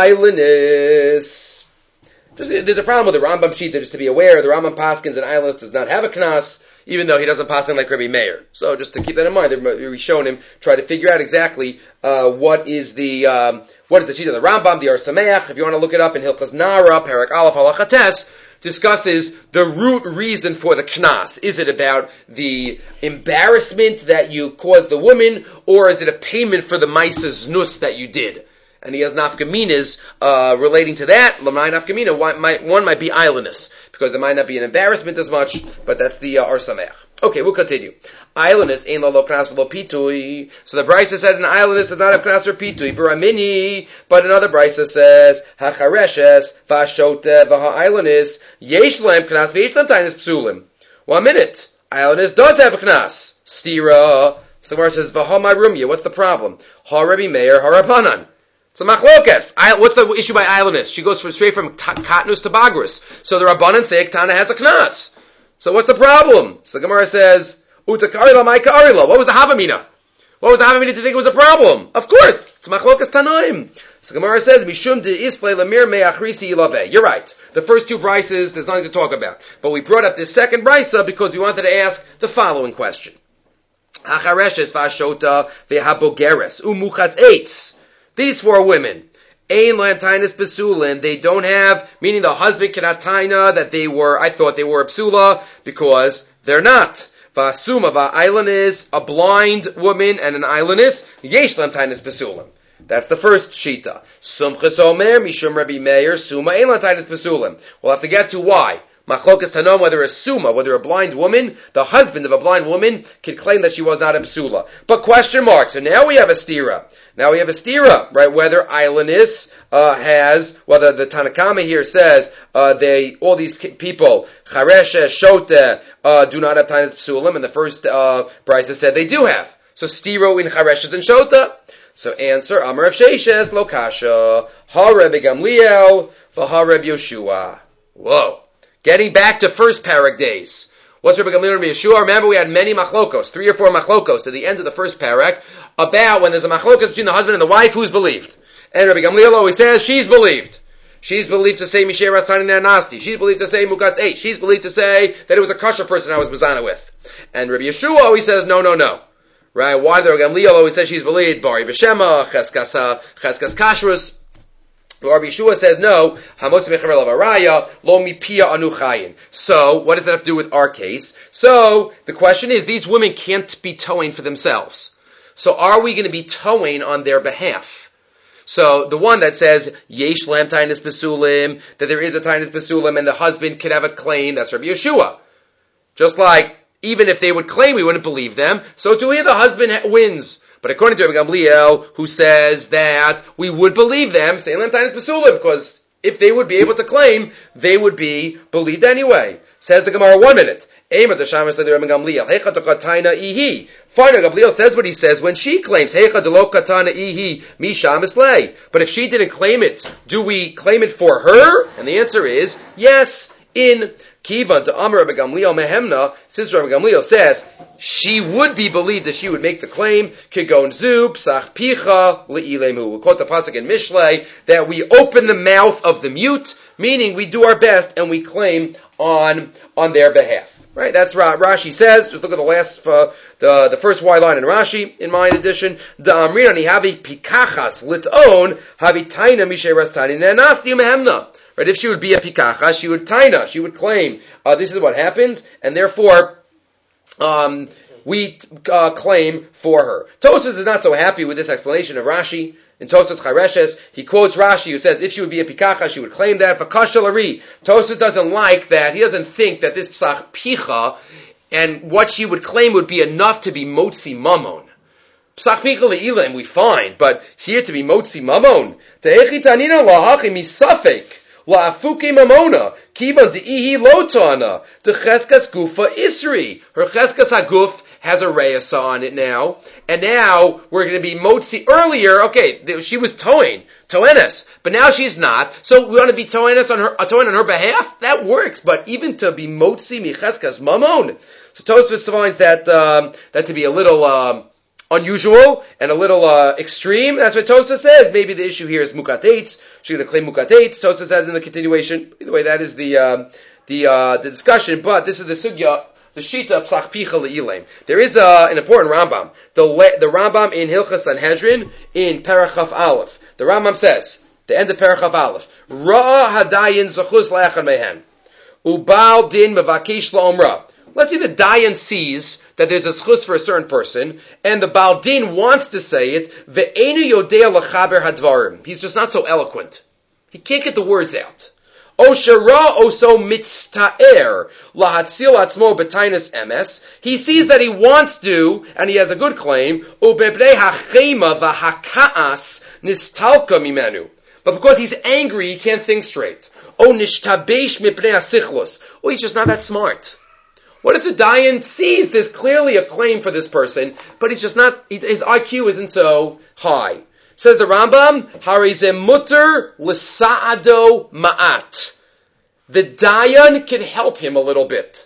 Islandness. There's a problem with the Rambam Shita, just to be aware. The Rambam Paskins and Islandness does not have a knas, even though he doesn't pass in like Rabbi Meir. So just to keep that in mind, we've shown him, try to figure out exactly uh, what is the um, what is the sheet of the Rambam, the Or Sameach. If you want to look it up in Hilchos Nara, Perek Aleph Halacha Tes, discusses the root reason for the knas. Is it about the embarrassment that you caused the woman, or is it a payment for the Maisa Znus that you did? And he has nafkaminas uh, relating to that. Lamai nafkamina, one might, one might be islandness, because there might not be an embarrassment as much, but that's the uh, Or Sameach. Okay, we'll continue. Islandness ain't lo knas lo pitui. So the Brisa said an islandness does not have knas or pitui. V'ramini, but another Brisa says hachareshes v'ashote v'ha'islandness yesh lem knas v'yesh lem tainis psulim. One minute, islandness does have a knas. Stira. So the Gemara says v'hamai rumya. What's the problem? Ha Rabbi Meir ha Rabbanan. So machlokas. What's the issue by islandness? She goes from, straight from katnus to bagrus. So the Rabbanan say Ktana has a knas. So what's the problem? So the Gemara says, Uta karila mai karila. What was the havamina? What was the havamina to think it was a problem? Of course, it's machlokas tanaim. So the Gemara says, Mishum de isplay lamir me'achrisi ilave. You're right. The first two brises, there's nothing to talk about. But we brought up this second brisa because we wanted to ask the following question. Hachareshes v'ashota ve'habogeres umuchas eitz. These four women, ein lam tainas besulin, they don't have, meaning the husband cannot taina that they were, I thought they were a psula, because they're not. V'asuma v'ailan is a blind woman and an islandess, yesh lam tainas besulim. That's the first shita. Sumchas omer, mishum Rabbi Meir, suma ein lam tainas besulim. We'll have to get to why. Machlokas tanom, whether a suma, whether a blind woman, the husband of a blind woman, can claim that she was not a psula. But question mark, so now we have a stira. Now we have a stira, right? Whether islandness uh, has, whether the Tanakama here says uh, they, all these people, charesha, shote, uh, do not have tainas psulim, and the first uh, brisa said they do have. So stiro in chareshes and shota. So answer, Amar of Sheishes, Lokasha, Ha Rebbe Gamliel, V'ha Rebbe Yoshua. Whoa. Getting back to first parak days. What's Rebbe Gamliel and Rebbe Yeshua? Remember we had many machlokos, three or four machlokos at the end of the first parak, about when there's a machlokas between the husband and the wife, who's believed. And Rebbe Gamliel always says, she's believed. She's believed to say Misher Rasani Nanasti. She's believed to say Mukatz eight. She's believed to say that it was a kosher person I was Mazana with. And Rebbe Yeshua always says, no, no, no. Right? Why the Rebbe Gamliel always says she's believed? Bari V'Shema, Cheskas, Cheskas Kashrus. Rabbi Yeshua says no. So, what does that have to do with our case? So, the question is, these women can't be towing for themselves. So, are we going to be towing on their behalf? So, the one that says, Yesh lam tainas besulim, that there is a tainas besulim, and the husband could have a claim, that's Rabbi Yeshua. Just like, even if they would claim, we wouldn't believe them. So, to hear the husband wins. But according to Rabbi Gamliel, who says that we would believe them, say lam tainas besulim, because if they would be able to claim, they would be believed anyway. Says the Gemara, one minute. Fine, Rabbi Gamliel says what he says when she claims, but if she didn't claim it, do we claim it for her? And the answer is, yes, in Kivan to Amar Rabbi Gamliel Mehemna, since Rabbi Gamliel says she would be believed that she would make the claim, Kigon Zub, Sach Picha, Le'ilemu. We quote the pasuk in Mishlei that we open the mouth of the mute, meaning we do our best and we claim on on their behalf. Right? That's what Rashi says. Just look at the last, uh, the the first Y line in Rashi in my edition. The Amrina Nihavi Pikachas Liton Havi Taina Mishay Rastani Nanasti Mehemna. Right? If she would be a pikacha, she would taina, she would claim, uh, this is what happens, and therefore, um, we, uh, claim for her. Tosfos is not so happy with this explanation of Rashi. In Tosfos Chareshes, he quotes Rashi who says, if she would be a pikacha, she would claim that. But Kashalari, Tosfos doesn't like that. He doesn't think that this psach picha, and what she would claim would be enough to be motzi mamon. Psach picha le'ilim, we find, but here to be motzi mamon. Te'echi tanina lahachi misafek. La'afuke mamona, kivan de'ihi lotana, the cheskas gufa isri. Her cheskas haguf has a reyasa on it now, and now we're going to be motzi earlier. Okay, she was towing, toenes, but now she's not. So we want to be toenes on her, uh, towing on her behalf. That works, but even to be motzi micheskas mamon. So Tosfos finds that um, that to be a little um, unusual and a little uh, extreme. That's what Tosfos says. Maybe the issue here is mukat eitz. She's going to claim mukat eitz. Tosfos says in the continuation. Either way, that is the um, the uh, the discussion. But this is the sugya. The Shita Psach Picha Le'ilaim. There is uh, an important Rambam. The le- the Rambam in Hilchas Sanhedrin in Parachaf Aleph. The Rambam says, the end of Parachaf Aleph, Ra'a Hadayin Zachus La'echad Mehen. Ubal Din Mevakish La'omra. Let's say the Dayan sees that there's a schus for a certain person, and the Baal Din wants to say it, Ve'enu Yodea L'chaber Hadvarim. He's just not so eloquent. He can't get the words out. O shara oso mitztaer lahatzil atzmo b'tainis emes. He sees that he wants to, and he has a good claim. Ubebnei hachema v'hakaas nistalka mimenu. But because he's angry, he can't think straight. O nishtabesh mipnei hasichlos. Oh, he's just not that smart. What if the Dayan sees there's clearly a claim for this person, but he's just not, his I Q isn't so high? Says the Rambam, Harizem mutter l'sa'ado ma'at. The Dayan can help him a little bit.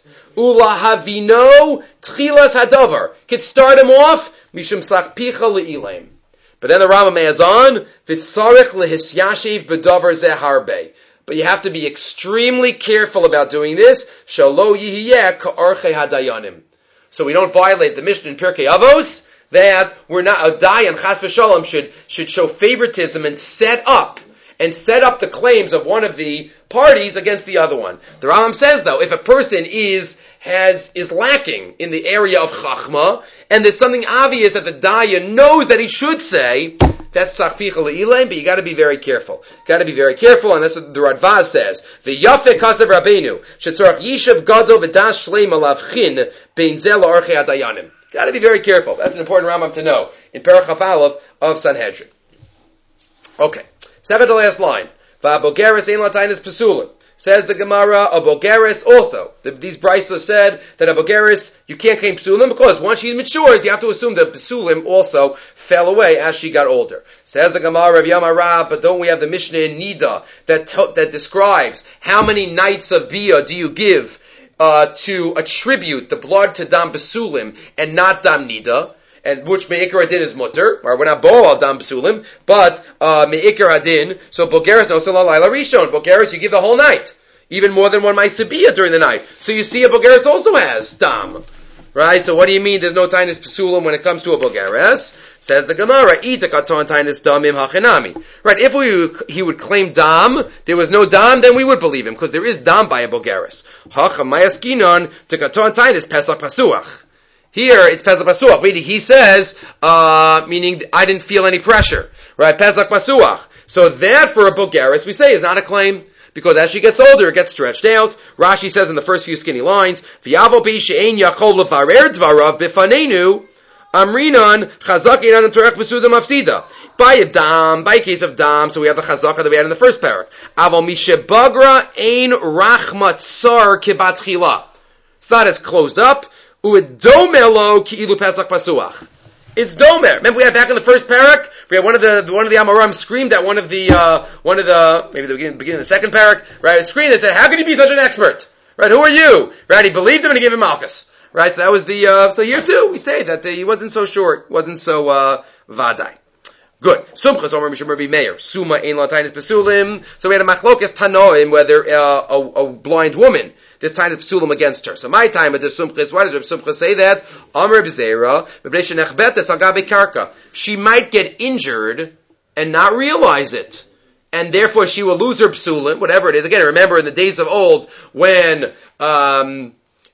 Ulahavino tchilas hadavar. Can start him off, mishum sakpicha le'ilaim. But then the Rambam adds on, v'tzarech lehisyashiv b'davar zeharbe. But you have to be extremely careful about doing this. Shalo yihiyeh ka'archei hadayanim. So we don't violate the Mishnah in Pirkei Avos, that we're not, a Dayan, Chas v'Shalom, should, should show favoritism and set up, and set up the claims of one of the parties against the other one. The Rambam says, though, if a person is, has, is lacking in the area of Chachma, and there's something obvious that the Dayan knows that he should say, that's Psach Picha Le'ilaim, but you gotta be very careful. Gotta be very careful, and that's what the Radvaz says. V'yafeh kasav Rabbeinu, shetzorach yishav gado v'das shleim alavchin, bein zel la'orchei hadayanim. Got to be very careful. That's an important Rambam to know in Parachaf Aleph of Sanhedrin. Okay, second to last line. Va'bogeres ein latainis pesulim. Says the Gemara, a bogeres also. The, these Brisa said that a bogeres you can't claim pesulim because once she matures, you have to assume that pesulim also fell away as she got older. Says the Gemara, Rav Yamarab, but don't we have the Mishnah in Nida that to, that describes how many nights of bia do you give Uh, to attribute the blood to dam besulim and not dam nida, and which me'ikar adin is mutter, or we're not bol dam besulim, but uh, me'ikar adin. So bogeres no salah laila rishon. Bogeres you give the whole night, even more than one ma'asebiyah during the night. So you see, a bogeres also has dam, right? So what do you mean? There's no tainis besulim when it comes to a bogeres? Says the Gemara, ita katon tainis damim hachinami. Right, if we, he would claim dam, there was no dam, then we would believe him, because there is dam by a bogeres. Hacha mayaskinon to katon tainis pesach pasuach. Here, it's pesach pasuach. Meaning, he says, uh, meaning, I didn't feel any pressure. Right, pesach pasuach. So that, for a bogeres, we say, is not a claim. Because as she gets older, it gets stretched out. Rashi says in the first few skinny lines, V'yavo pi she'ein yachol levarer dvarav b'fanenu, Amrinan chazak inan torech besudam afsida. By a dam, by a case of dam, so we have the chazaka that we had in the first parak. Aval mishebagra ein rachmat tsar kibat chila. It's not as closed up. Uedomelo ki'ilu pesach pasuach. It's domer. Remember we had back in the first parak, we had one of the one of the Amoram screamed at one of the uh, one of the maybe the beginning, beginning of the second parak, right? Screamed and said, "How can you be such an expert? Right? Who are you?" Right? He believed him and he gave him malchus. Right, so that was the, uh, so here too, we say that the, he wasn't so short, wasn't so, uh, vadai. Good. Sumchas Omer Mishum Rabbi Meir. Suma ein latainis pesulim. So we had a machlokas tanoim, whether, uh, a, a blind woman, this time is pesulim against her. So my time at the Sumchas, why does Rabbi Sumchas say that? Omer B'zeira, B'bnei shenechbetes al gabe karka. She might get injured and not realize it. And therefore she will lose her pesulim, whatever it is. Again, remember in the days of old, when, um,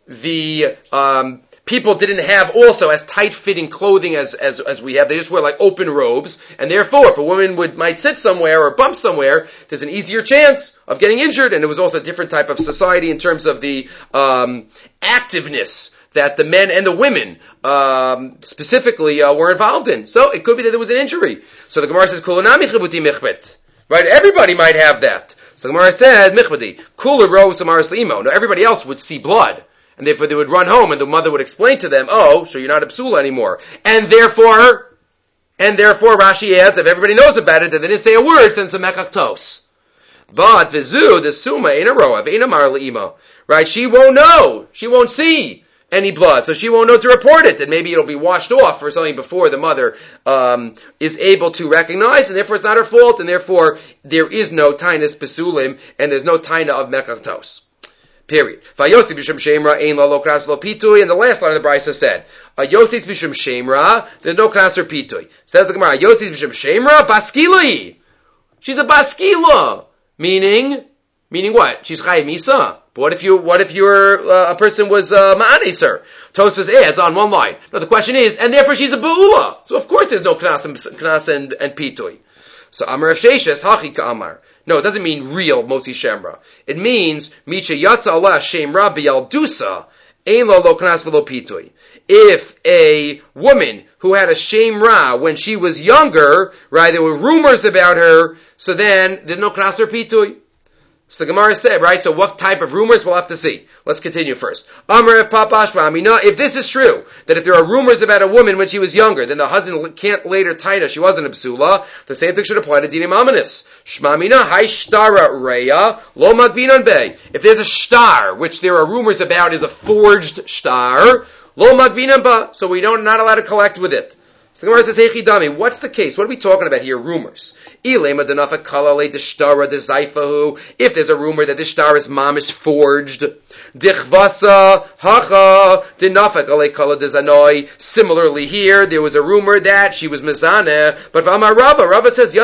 the um, people didn't have also as tight-fitting clothing as, as as we have. They just wear like open robes, and therefore, if a woman would might sit somewhere or bump somewhere, there's an easier chance of getting injured. And it was also a different type of society in terms of the um, activeness that the men and the women um, specifically uh, were involved in. So it could be that there was an injury. So the Gemara says, "Kulonami chibuti michbet." Right? Everybody might have that. So the Gemara says, "Michbeti kula ro samaris limo." No, everybody else would see blood. And therefore they would run home and the mother would explain to them, oh, so you're not a psula anymore. And therefore, and therefore Rashi adds, if everybody knows about it, that they didn't say a word, then it's a mekach tos. But vizu, the suma, ain't a roav, ain't a mar le'ima. Right? She won't know. She won't see any blood. So she won't know to report it. And maybe it'll be washed off or something before the mother um, is able to recognize, and therefore it's not her fault, and therefore there is no tainus besulim, and there's no taina of mekach tos. Period. Vayotzi b'shum shemra ein lo lo kras v'lo pitui. And the last line of the Brisa said, Ayotzi b'shum shemra, there's no kras or pitui. Says the Gemara, Ayotzi b'shum shemra, baskili. She's a baskila. Meaning, meaning what? She's chayiv misa. But what if you, what if you're, uh, a person was, uh, ma'aneser? Tosfos adds on one line. No, the question is, and therefore she's a ba'ula. So of course there's no knas and, knas and, and pitui. So Amar Sheshes, hachi ka'amar. No, it doesn't mean real Mosi Shemra. It means Micha Yatsa Allah Shemra B'Yaldusa Ein Lo Lo Knas V'Lo Pitui. If a woman who had a Shemra when she was younger, right, there were rumors about her, so then there's no Knas or Pitui. So the Gemara said, right, so what type of rumors? We'll have to see. Let's continue first. Amar Papash V'Amina, if this is true, that if there are rumors about a woman when she was younger, then the husband can't later taina, she wasn't a psula, the same thing should apply to Dinim Amanis. Shmamina, Hai Shtara Reya, Lo Magbinan Bey. If there's a star, which there are rumors about is a forged star, Lo Magbinan Ba, so we don't, not allowed to collect with it. So the Gemara says, Heichi Dami, what's the case? What are we talking about here? Rumors. If there's a rumor that the star is mamish forged, similarly here, there was a rumor that she was mizaneh, but V'amar Rava, Rava says,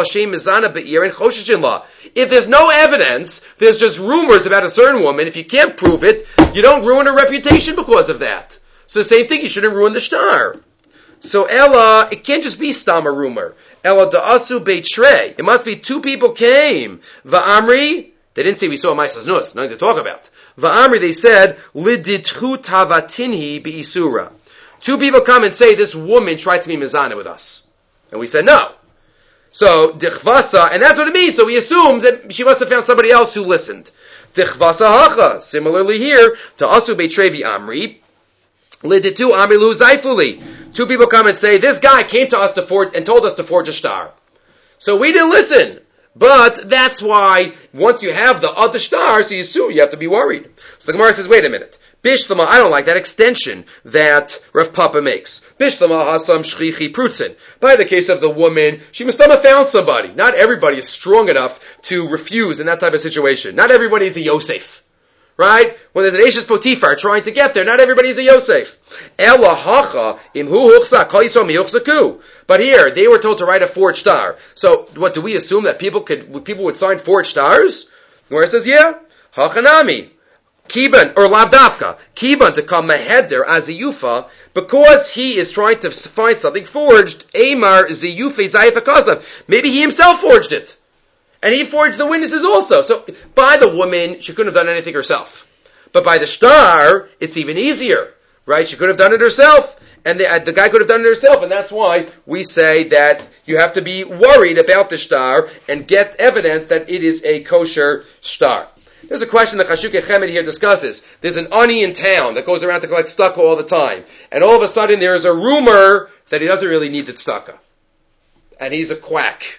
if there's no evidence, there's just rumors about a certain woman, if you can't prove it, you don't ruin her reputation because of that. So the same thing, you shouldn't ruin the star. So Ella, it can't just be stam a rumor. Ella da'asu beitrei. It must be two people came. Va'amri, they didn't say we saw Maisas Nus, nothing to talk about. Va'amri, they said, liditchu tavatinhi bi'isura. Two people come and say, this woman tried to be mizana with us. And we said no. So, dichvasa, and that's what it means. So he assumes that she must have found somebody else who listened. Dichvasa hacha. Similarly here, ta'asu beitrei v'amri, liditu amri lu zaifuli. Two people come and say, this guy came to us to forge, and told us to forge a star. So we didn't listen. But that's why, once you have the other star, so you assume you have to be worried. So the Gemara says, wait a minute. Bishlama, I don't like that extension that Rav Papa makes. Bishlama hasam shchichi prutzin. By the case of the woman, she must have found somebody. Not everybody is strong enough to refuse in that type of situation. Not everybody is a Yosef. Right? When there's an Ashes Potifar trying to get there, not everybody is a Yosef. Ela hacha imhu huchsa kaiso mihuchsaku. But here, they were told to write a forged star. So, what, do we assume that people could, people would sign forged stars? Where it says, yeah, hachanami, kiban, or labdafka, kiban to come meheder as a yufa, because he is trying to find something forged, Amar ziyufe zayifakasav. Maybe he himself forged it. And he forged the witnesses also. So, by the woman, she couldn't have done anything herself. But by the star, it's even easier. Right? She could have done it herself. And the, uh, the guy could have done it herself. And that's why we say that you have to be worried about the star and get evidence that it is a kosher star. There's a question that Chashukei Chemed here discusses. There's an ani in town that goes around to collect tzedakah all the time. And all of a sudden there is a rumor that he doesn't really need the tzedakah. And he's a quack.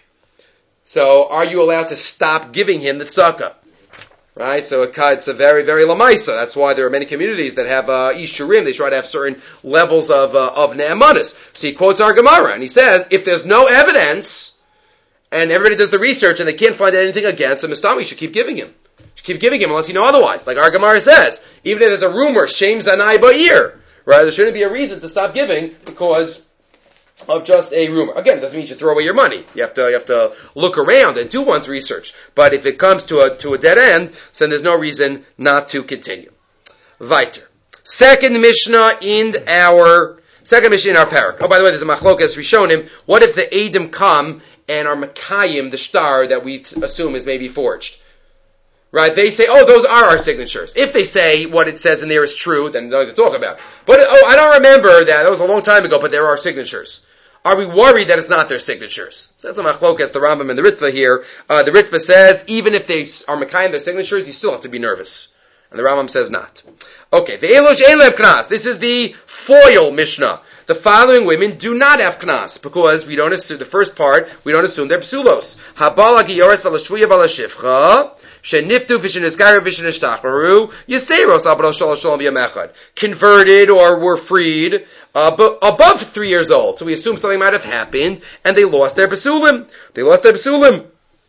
So, are you allowed to stop giving him the tzedakah? Right? So, it's a very, very lamaisa. That's why there are many communities that have, uh, ishurim. They try to have certain levels of, uh, of ne'emanis. So he quotes our Gemara, and he says, if there's no evidence, and everybody does the research, and they can't find anything against him, Mistami, you should keep giving him. You should keep giving him unless you know otherwise. Like our Gemara says, even if there's a rumor, shem zanai ba'ir, right? There shouldn't be a reason to stop giving, because of just a rumor. Again, it doesn't mean you should throw away your money. You have to, you have to look around and do one's research. But if it comes to a, to a dead end, then there's no reason not to continue. Weiter. Second Mishnah in our, second Mishnah in our parak. Oh, by the way, there's a machlokas rishonim. What if the Eidim come and are Makayim, the star that we t- assume is maybe forged? Right? They say, oh, those are our signatures. If they say what it says in there is true, then there's nothing to talk about. But, oh, I don't remember that. That was a long time ago, but there are signatures. Are we worried that it's not their signatures? So that's a machlokas, the Rambam and the Ritva here. Uh, the Ritva says, even if they are Mekayim their signatures, you still have to be nervous. And the Rambam says not. Okay, ve'elosh ein lehem knas. This is the foil Mishnah. The following women do not have knas, because we don't assume, the first part, we don't assume they're psulos. Habala giyoris v'lashvuya v'lashifcha, sheniftu v'shenizgaru v'shenishtacharu, yiseros abadol shalosh shalom v'yamechad. Converted or were freed, uh, bu- above three years old. So we assume something might have happened, and they lost their basulim. They lost their basulim.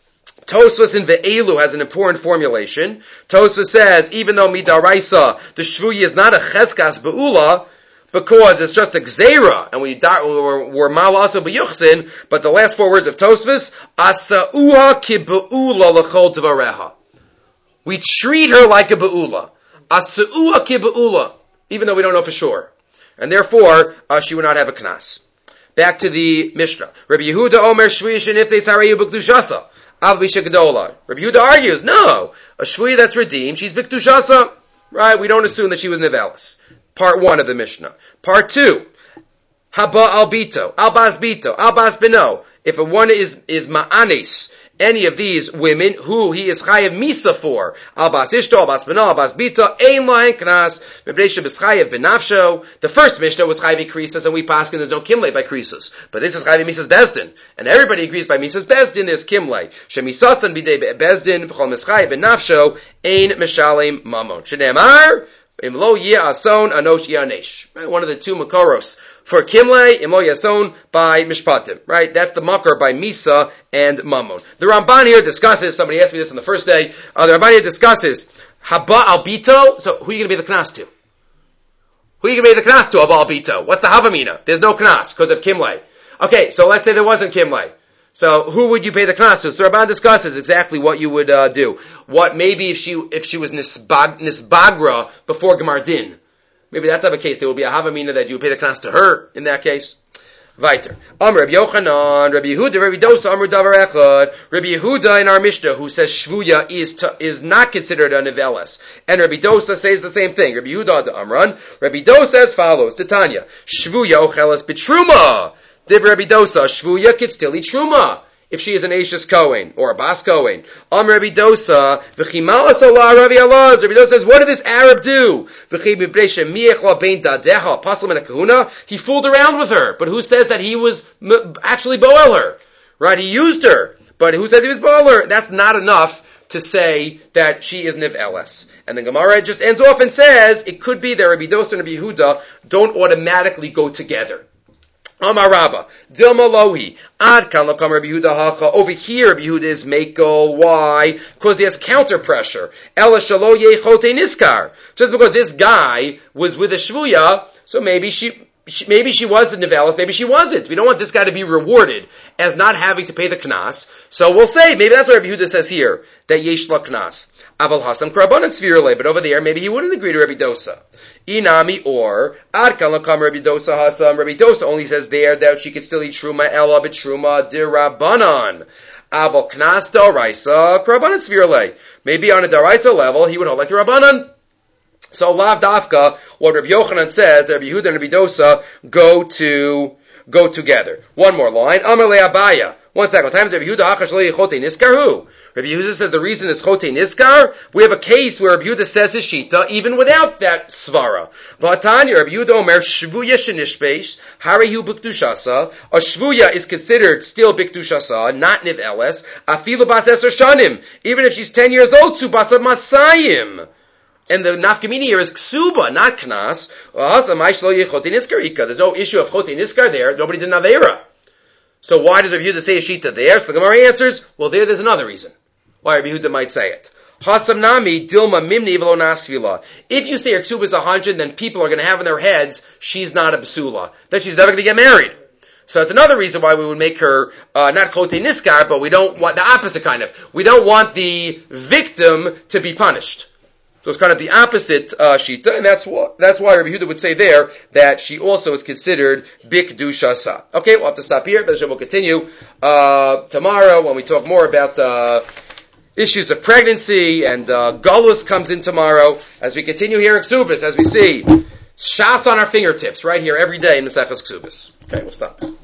Tosfos in Ve'elu has an important formulation. Tosfos says, even though midaraisa, the shvuya is not a cheskas be'ula, because it's just a gzeira, and we were malasa b'yuchsin, but the last four words of Tosfos, asa'uha ki be'ula l'chol tvareha. We treat her like a be'ula. Asa'uha ki be'ula, even though we don't know for sure. And therefore, uh, she would not have a knas. Back to the Mishnah. Rabbi Yehuda Omer shvuya shenifte sarayu b'kdushasa. Rabbi Yehuda argues, no, a shvuya that's redeemed, she's b'kdushasa, right? We don't assume that she was nevelis. Part one of the Mishnah. Part two, haba albito, albas bito, albas beno. If a one is is ma'anis, any of these women who he is chayev misa for, albas ishto, albas beno, albas bito, ein lahen knas, mebreisha b'schayev benafsho. The first Mishnah was chayev krisos, and we paskin there's no kimle by krisos, but this is chayev misas bezdin, and everybody agrees by misas bezdin there's kimle. Shemisasan bidei bezdin v'chol mischayev benafsho ein mishalem mamon. Shneimar imlo yeh ason anosh yanesh. Right, one of the two makoros for kimle imlo yason by mishpatim. Right, that's the makar by misa and mamon. The Ramban here discusses. Somebody asked me this on the first day. Uh, the Ramban here discusses haba albito. So who are you going to be the knas to? Who are you going to be the knas to? Haba albito. What's the havamina? There's no knas because of kimle. Okay, so let's say there wasn't kimle. So who would you pay the knas to? So Ramban discusses exactly what you would uh, do. What maybe if she if she was nisbag, nisbagra before Gemar Din. Maybe that type of case there would be a havamina that you would pay the knas to her in that case. Weiter. Amr Rabbi Yochanan, Rabbi Yehuda, Rabbi Dosa, Amr Davar Echad. Rabbi Yehuda in our Mishnah who says shvuya is to, is not considered a neveles, and Rabbi Dosa says the same thing. Rabbi Yehuda to Amran. Rabbi Dosa as follows: Titania shvuya ochelas betruma. Div Rabbi Dosa, shvuya could still eat truma if she is an Ashes Kohen or a Bas Kohen. Am Rabbi Dosa, v'chimala sola Rabbi Alaz. Rabbi Dosa says, what did this Arab do? He fooled around with her, but who says that he was actually boel her? Right? He used her, but who says he was boel her? That's not enough to say that she is niveles. And the Gemara just ends off and says it could be that Rabbi Dosa and Rabbi Yehuda don't automatically go together. Amar Rabba, Dilma Lohi, Ad Kan Lakam Rabbi Yehuda Hacha. Over here, Rabbi Yehuda is Mako. Why? Because there's counter pressure. Ela Shalo Yechote Niskar. Just because this guy was with a shvuya, so maybe she, she maybe she was a nevelis, maybe she wasn't. We don't want this guy to be rewarded as not having to pay the knas. So we'll say maybe that's what Rabbi Yehuda says here that yesh la knas. Aval Hasam Karabanan Svirle, but over there maybe he wouldn't agree to Rabbi Dosa. Inami or Ad Kan Lakam Rabbi Dosa Hasam. Rabbi Dosa only says there that she could still eat truma ela b'truma dirabanan. Aval Knas Daraisa Karabanan Svirle. Maybe on a Daraisa level he would hold like the Rabbanan. So Lav Dafka, what Rabbi Yochanan says, that Rabbi Yehuda and Rabbi Dosa go to go together. One more line. Amar le Abaya. One second. Time Rabbi Yehuda Hachash le Yechote Niskar who? Rabbi Yehuda says the reason is Chote Niskar. We have a case where Rabbi Yehuda says his shita even without that svara. V'atanya Rabbi Yehuda Omer shvuya shenishpeish harihu b'kdushasa. A shvuya is considered still b'kdushasa, not niveles. Afilu bas eser shanim. Even if she's ten years old, subasa masayim. And the nafkamini here is ksuba, not knas. There's no issue of chote niskar there. Nobody did naveira. So why does Rabbi Yehuda say a shita there? So the Gemara answers, well, there, there's another reason why Rabbi Yehuda might say it. Hasam nami dilma mimni v'lo nasvila. If you say her ksuba is a hundred, then people are going to have in their heads she's not a basula, that she's never going to get married. So it's another reason why we would make her uh, not chote niskar, but we don't want the opposite kind of. We don't want the victim to be punished. So it's kind of the opposite uh, shita, and that's what that's why Rabbi Yehuda would say there that she also is considered bikdushasa. Okay, we'll have to stop here, but we'll continue uh, tomorrow when we talk more about uh, issues of pregnancy, and uh, Galus comes in tomorrow as we continue here in Ksubis, as we see Shas on our fingertips right here every day in Maseches Ksubis. Okay, we'll stop.